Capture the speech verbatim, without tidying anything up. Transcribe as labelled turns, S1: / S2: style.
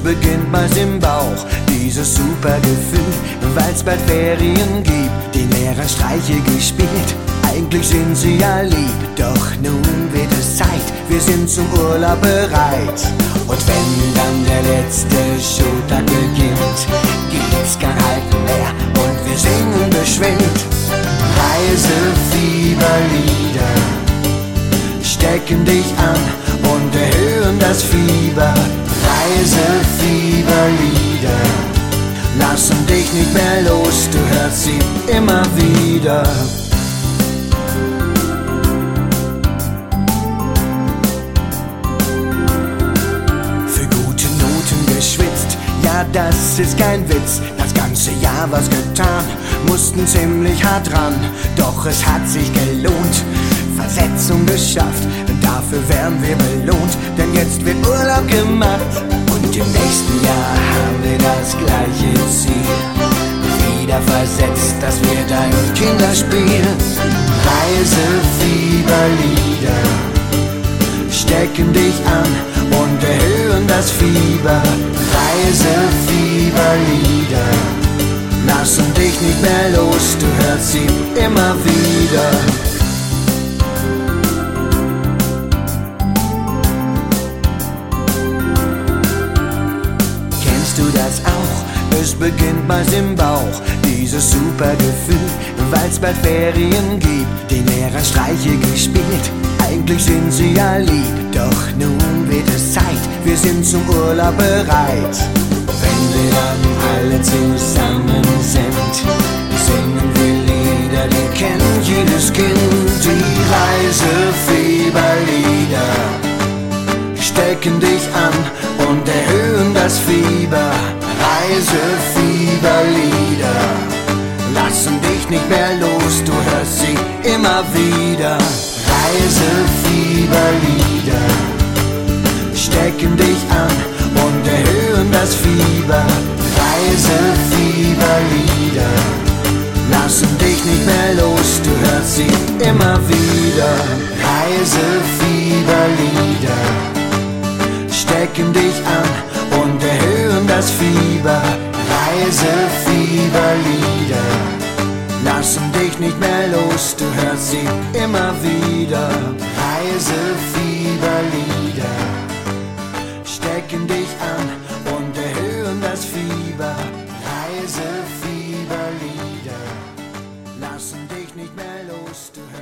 S1: beginnt meist im Bauch, dieses super Gefühl, weil's bald Ferien gibt. Die Lehrer Streiche gespielt, eigentlich sind sie ja lieb. Doch nun wird es Zeit, wir sind zum Urlaub bereit. Und wenn dann der letzte Schultag beginnt, gibt's kein Halten mehr und wir singen beschwingt Reisefieberlieder, stecken dich an und erhöhen das Fieber. Reisefieberlieder lassen dich nicht mehr los, du hörst sie immer wieder. Für gute Noten geschwitzt, ja das ist kein Witz. Das ganze Jahr was getan, mussten ziemlich hart ran, doch es hat sich gelohnt. Versetzung geschafft, dafür werden wir belohnt, denn jetzt wird Urlaub gemacht. Und im nächsten Jahr haben wir das gleiche Ziel, wieder versetzt, dass wir dein Kinderspiel. Reisefieberlieder stecken dich an und erhöhen das Fieber. Reisefieberlieder lassen dich nicht mehr los, du hörst sie immer wieder. Du das auch? Es beginnt meist im Bauch, dieses super Gefühl, weil's bald Ferien gibt. Die Lehrer Streiche gespielt, eigentlich sind sie ja lieb. Doch nun wird es Zeit, wir sind zum Urlaub bereit. Wenn wir dann alle zusammen sind, singen wir Lieder, die kennt jedes Kind. Die Reisefieberlieder stecken dich an und erhöhen das Fieber. Reisefieberlieder lassen dich nicht mehr los, du hörst sie immer wieder. Reisefieberlieder stecken dich an und erhöhen das Fieber. Reisefieberlieder lassen dich nicht mehr los, du hörst sie immer wieder. Reisefieberlieder stecken dich an und erhöhen das Fieber. Reisefieberlieder lassen dich nicht mehr los, du hörst sie immer wieder. Reisefieberlieder stecken dich an und erhöhen das Fieber. Reisefieberlieder lassen dich nicht mehr los, du hörst